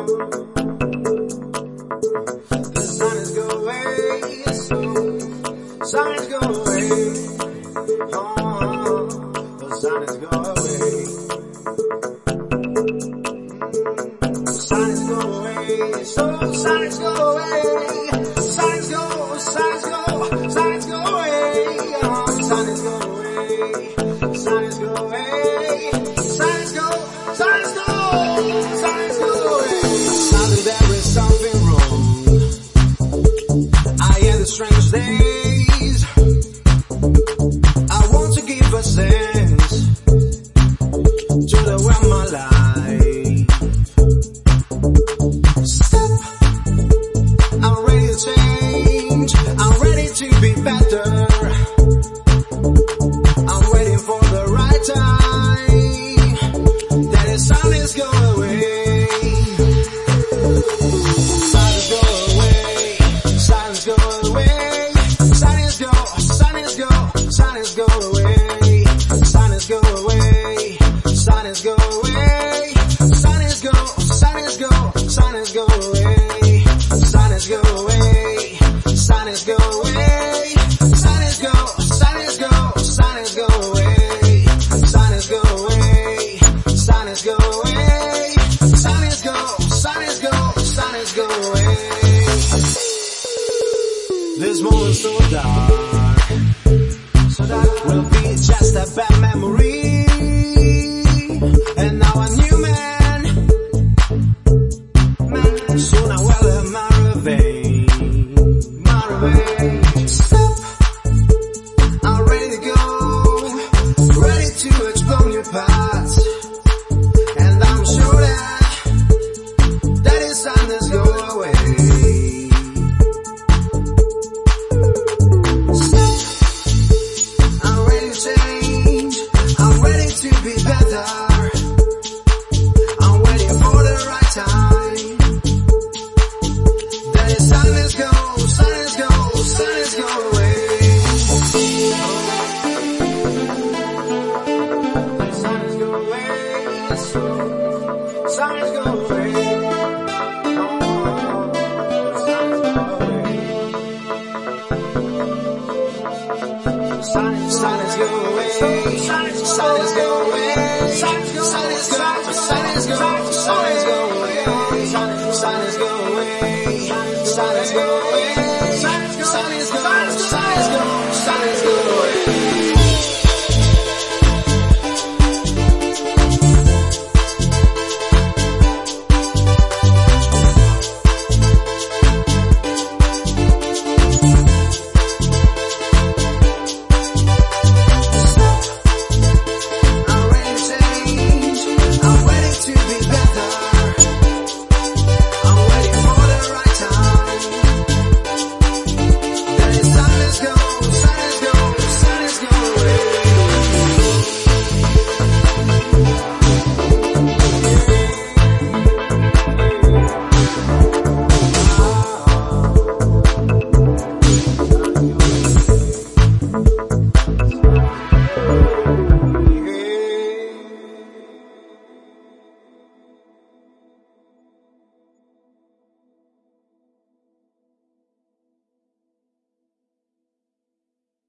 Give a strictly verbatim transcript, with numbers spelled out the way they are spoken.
The sun is going so, sun is going, oh, the sun is going, the sun is going, so sun is going, sun is go, sun is go, sun is going, oh, sun is going, sun is going, sun is go, sun is go, sun is going. Suddenly there is something wrong. I hear the strange days. I want to give a sense to the way of my life. Step, I'm ready to change. I'm ready to be better. I'm waiting for the right time. That the sun is going away. This moment's so dark, so dark will be just a bad memory. And now a new man, man. Soon I will have my revenge, my revenge. Stop, I'm ready to go, ready to explore new paths. And I'm sure that, that is sadness go away. Sun is going, oh, the sun is going. Sun is going, sun is going, sun is going, sun is going, sun is going, sun is going, sun is going, sun is going, sun is going, sun is going, sun is going.